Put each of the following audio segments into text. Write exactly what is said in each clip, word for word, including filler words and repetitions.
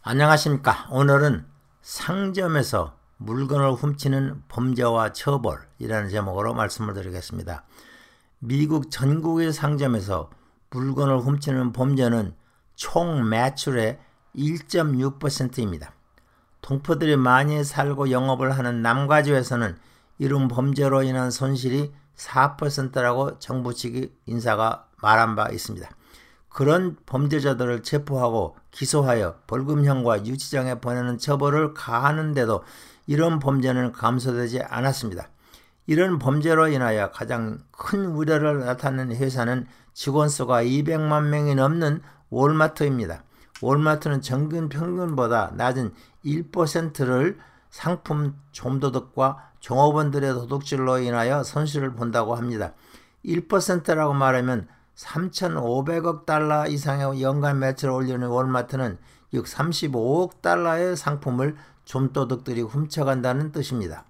안녕하십니까. 오늘은 상점에서 물건을 훔치는 범죄와 처벌이라는 제목으로 말씀을 드리겠습니다. 미국 전국의 상점에서 물건을 훔치는 범죄는 총 매출의 일 점 육 퍼센트입니다. 동포들이 많이 살고 영업을 하는 남가주에서는 이런 범죄로 인한 손실이 사 퍼센트라고 정부 측의 인사가 말한 바 있습니다. 그런 범죄자들을 체포하고 기소하여 벌금형과 유치장에 보내는 처벌을 가하는데도 이런 범죄는 감소되지 않았습니다. 이런 범죄로 인하여 가장 큰 우려를 나타내는 회사는 직원 수가 이백만 명이 넘는 월마트입니다. 월마트는 전국 평균보다 낮은 일 퍼센트를 상품 좀도둑과 종업원들의 도둑질로 인하여 손실을 본다고 합니다. 일 퍼센트라고 말하면 삼천오백억 달러 이상의 연간 매출을 올리는 월마트는 약 삼십오억 달러의 상품을 좀도둑들이 훔쳐간다는 뜻입니다.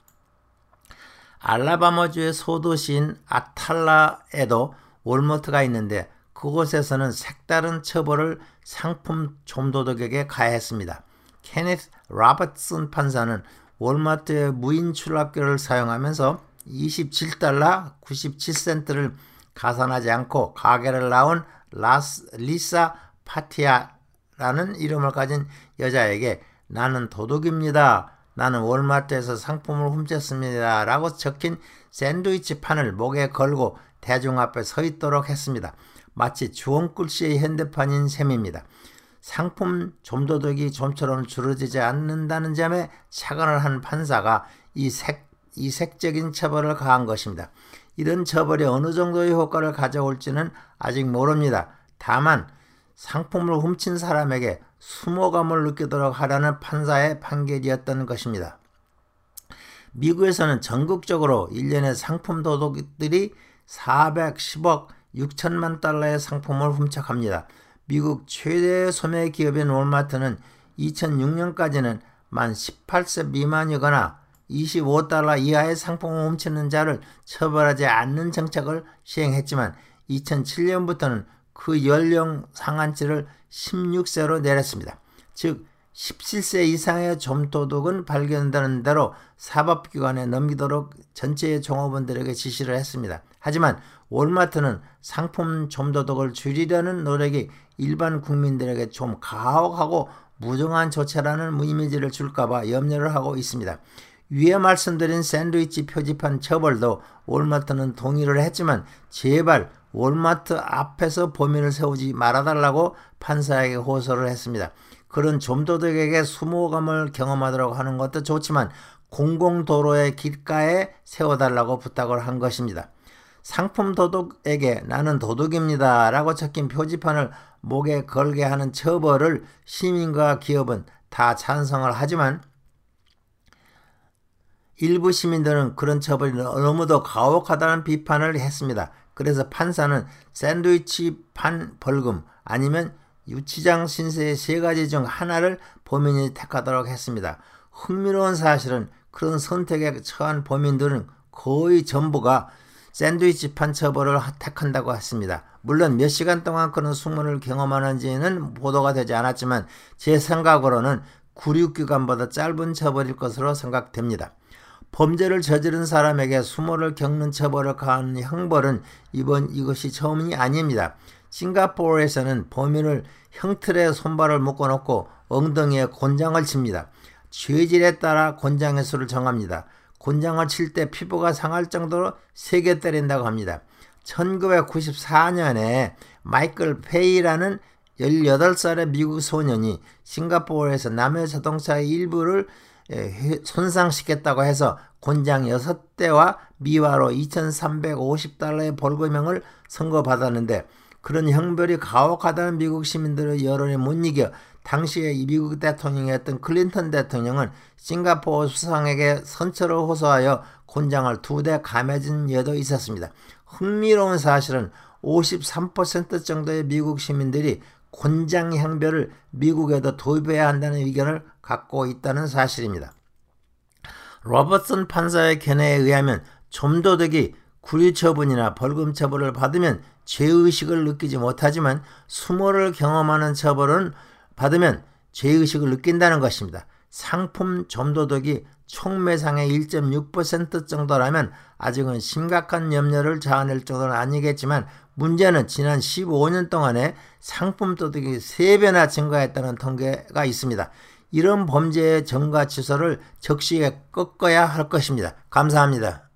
알라바마주의 소도시인 아탈라에도 월마트가 있는데 그곳에서는 색다른 처벌을 상품 좀도둑에게 가했습니다. 케네스 로버트슨 판사는 월마트의 무인 출납기를 사용하면서 이십칠 달러 구십칠 센트를 가산하지 않고 가게를 나온 라스, 리사 파티아라는 이름을 가진 여자에게 나는 도둑입니다. 나는 월마트에서 상품을 훔쳤습니다. 라고 적힌 샌드위치 판을 목에 걸고 대중 앞에 서 있도록 했습니다. 마치 주홍글씨의 현대판인 셈입니다. 상품 좀도둑이 좀처럼 줄어들지 않는다는 점에 착안을 한 판사가 이 색, 이색적인 처벌을 가한 것입니다. 이런 처벌이 어느 정도의 효과를 가져올지는 아직 모릅니다. 다만 상품을 훔친 사람에게 수모감을 느끼도록 하라는 판사의 판결이었던 것입니다. 미국에서는 전국적으로 일 년에 상품 도둑들이 사백십억 육천만 달러의 상품을 훔쳐갑니다. 미국 최대 소매 기업인 월마트는 이천육 년까지는 만 십팔 세 미만이거나 이십오 달러 이하의 상품을 훔치는 자를 처벌하지 않는 정책을 시행했지만 이천칠 년부터는 그 연령 상한치를 십육 세로 내렸습니다. 즉 십칠 세 이상의 좀도둑은 발견되는 대로 사법기관에 넘기도록 전체의 종업원들에게 지시를 했습니다. 하지만 월마트는 상품 좀도둑을 줄이려는 노력이 일반 국민들에게 좀 가혹하고 무정한 조치라는 이미지를 줄까봐 염려를 하고 있습니다. 위에 말씀드린 샌드위치 표지판 처벌도 월마트는 동의를 했지만 제발 월마트 앞에서 범인을 세우지 말아달라고 판사에게 호소를 했습니다. 그런 좀도둑에게 수모감을 경험하도록 하는 것도 좋지만 공공도로의 길가에 세워달라고 부탁을 한 것입니다. 상품 도둑에게 나는 도둑입니다 라고 적힌 표지판을 목에 걸게 하는 처벌을 시민과 기업은 다 찬성을 하지만 일부 시민들은 그런 처벌이 너무도 가혹하다는 비판을 했습니다. 그래서 판사는 샌드위치 판 벌금 아니면 유치장 신세의 세 가지 중 하나를 범인이 택하도록 했습니다. 흥미로운 사실은 그런 선택에 처한 범인들은 거의 전부가 샌드위치 판 처벌을 택한다고 했습니다. 물론 몇 시간 동안 그런 수모를 경험하는지는 보도가 되지 않았지만 제 생각으로는 구륙기간보다 짧은 처벌일 것으로 생각됩니다. 범죄를 저지른 사람에게 수모를 겪는 처벌을 가하는 형벌은 이번 이것이 처음이 아닙니다. 싱가포르에서는 범인을 형틀에 손발을 묶어놓고 엉덩이에 곤장을 칩니다. 죄질에 따라 곤장의 수를 정합니다. 곤장을 칠 때 피부가 상할 정도로 세게 때린다고 합니다. 천구백구십사 년에 마이클 페이라는 열여덟 살의 미국 소년이 싱가포르에서 남의 자동차의 일부를 손상시켰다고 해서 곤장 여섯 대와 미화로 이천삼백오십 달러의 벌금형을 선고받았는데 그런 형벌이 가혹하다는 미국 시민들의 여론에 못 이겨 당시의 미국 대통령이었던 클린턴 대통령은 싱가포르 수상에게 선처를 호소하여 곤장을 두 대 감해준 예도 있었습니다. 흥미로운 사실은 오십삼 퍼센트 정도의 미국 시민들이 곤장 형벌을 미국에도 도입해야 한다는 의견을 갖고 있다는 사실입니다. 로버트슨 판사의 견해에 의하면 좀도둑이 구류 처분이나 벌금 처벌을 받으면 죄의식을 느끼지 못하지만 수모를 경험하는 처벌은 받으면 죄의식을 느낀다는 것입니다. 상품 점도덕이 총매상의 일 점 육 퍼센트 정도라면 아직은 심각한 염려를 자아낼 정도는 아니겠지만 문제는 지난 십오 년 동안에 상품 도덕이 세 배나 증가했다는 통계가 있습니다. 이런 범죄의 전과 취소를 적시에 꺾어야 할 것입니다. 감사합니다.